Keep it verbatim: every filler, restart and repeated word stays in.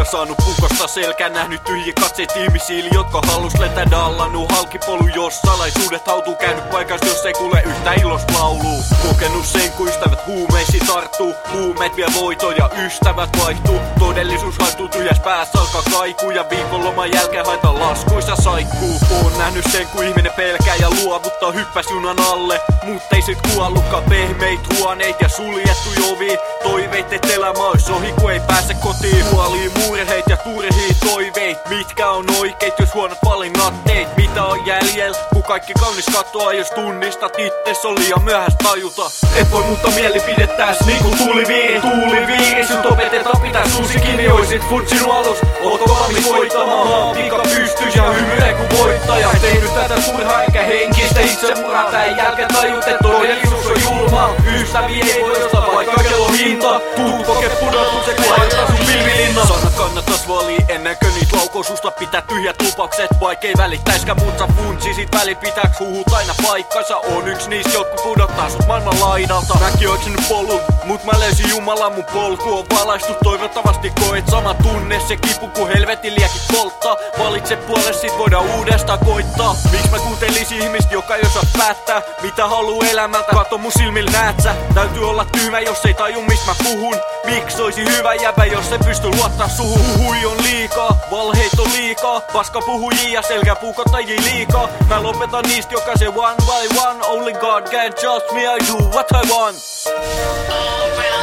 saanut pukosta selkään, nähnyt tyhjiä katseet ihmisille, jotka halus lentää dallannut halkipolu, jos salaisuudet hautuu, käynyt paikassa, jos ei kuule yhtä ilosta lauluu. Kokenut sen, kun ystävät huumeisiin tarttuu, huumeet vie voitoja, ystävät vaihtuu. Todellisuus haistuu tyhjäs päässä, alkaa kaikuu ja viikonloman jälkeen haetaan laskuissa saikkuu. Oon nähnyt sen, kun ihminen pelkää ja luovuttaa, hyppäs junan alle, mut ei sit kuollutkaan. Pehmeit huoneet ja suljettu ovi, toiveit et elämä ois ohi, kun ei pääse kotiin. Huolii murheit ja turhii toiveit, mitkä on oikeit, jos huonot valinnat teit. Mitä on jäljellä, kun kaikki kaunis katoaa, jos tunnistat itses, on liian myöhäistä tajuta. Et voi muuttaa mielipidettäs niinku tuuliviiri, tuuliviiri. Sut opetetaan pitää suusi kiinni, oisit futsinu alus. Ootko valmis voittamaan, maan pika pystys ja hymyilee kun voittaja. Tehnyt tätä turhaa eikä henkistä itsemurhaa, tän jälkeen tajut, et todellisuus on julmaa. Ystäviä ei voi ostaa vaikka kello hinta, tuut koke pudotukset, kun laittaa sun pilvilinna. Sana kannattais valii ennen kuin niit laukoo susta pitää tyhjät lupaukset. Vaikkei välittäiskään mut sä funtsisit välit pitääks huhut aina paikkansa. On yks niistä, jotkut pudottaa sut maailman laidalta. Mäkin oiksinut polut, mut mä löysin Jumalan, mun polku on valaistu. Toivottavasti koet sama tunne, se kipu kun helvetin liekit polttaa. Valitse puolesta, sit voidaan uudestaan koittaa. Miks mä kuuntelisin ihmistä, joka ei osaa päättää mitä haluu elämältä, kato mun silmillä näet sä. Täytyy olla tyhmä, jos ei taju mistä mä puhun. Miks oisi hyvä jäbä, jos se pysty luottaa suhun. Huhui on liikaa, valheit on liikaa, paska puhujia ja selkä puukottajia liikaa. Mä lopetan niistä jokaisen one by one. Only God can judge me, I do what I want.